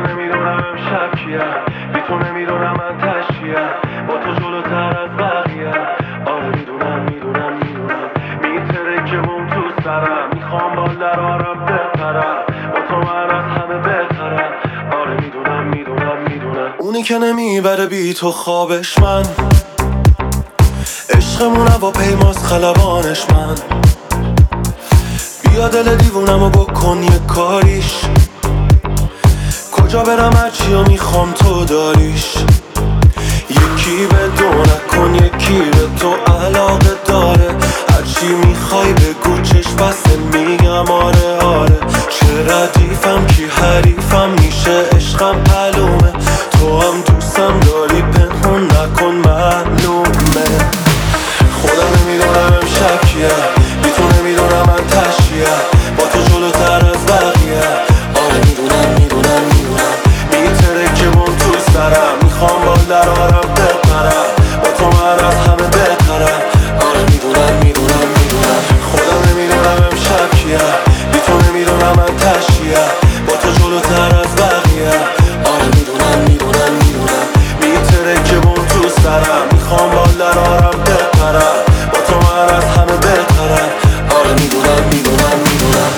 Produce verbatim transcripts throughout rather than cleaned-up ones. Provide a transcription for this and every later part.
نمیدونم امشب کیم، بی تو نمیدونم من تشکیم، با تو جلوتر از بقیه. آره میدونم میدونم میدونم میتره که بوم تو سرم، میخوام بال در آرم بپرم، با تو من از همه بهترم. آره میدونم میدونم میدونم اونی که نمیبره بی تو خوابش من، عشقمون هوا پیماز خلبانش من. بیا دل دیوونمو بکن یه کاریش، کجا برم هرچی و میخوام تو داریش. یکی به دو نکن یکی به تو علاقه داره، هرچی میخوای بگو چشم بسته میگم آره آره. چه ردیفم کی حریفم میشه عشقم معلومه، تو هم دوستم داری پنهون نکن معلومه. خودم نمیدونم امشب کیه، بی تو نمیدونم من تشکیه، با تو جلوتر از بقیه. آره میدونم میدونم میدونم میتره که بوم تو سرم، میخوام بال در آرم بپرم، با تو من از همه بهترم. آره میدونم میدونم میدونم خودم نمیدونم امشب کیه، بی تو نمیدونم من تشکیه، با تو جلوتر از بقیه. آره میدونم میدونم میدونم میتره که بوم تو سرم، میخوام بال در آرم بپرم، با تو من از همه بهترم. آره میدونم میدونم میدونم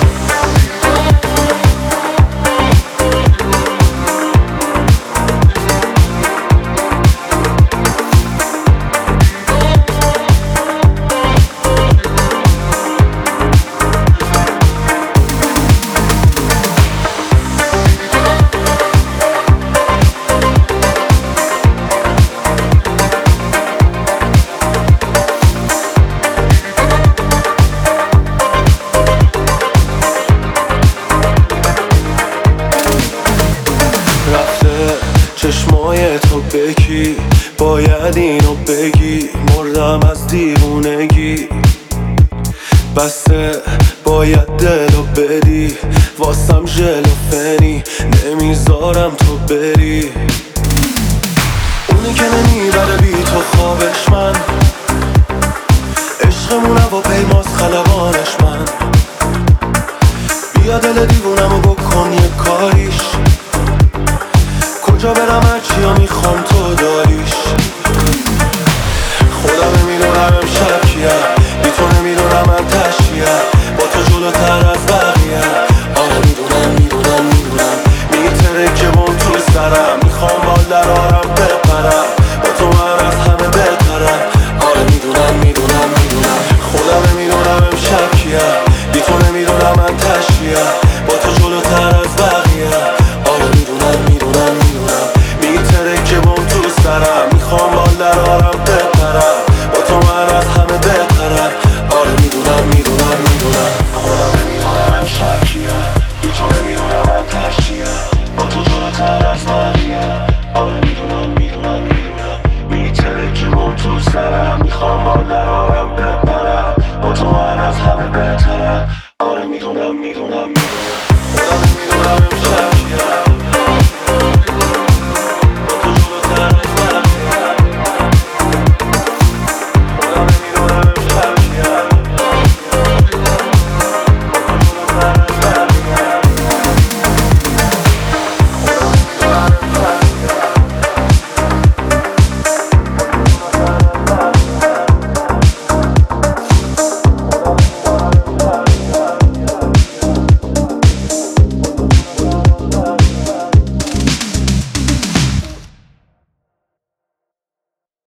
چشمای تو بکی، باید اینو بگی، مردم از دیوونگی. بسته باید دلو بدی، واسم ژلوفنی نمیذارم تو بری. اونی که نمیبره بی تو خوابش من، عشقمون هوا پیماز خلبانش من. بیا دل دیوونمو بکن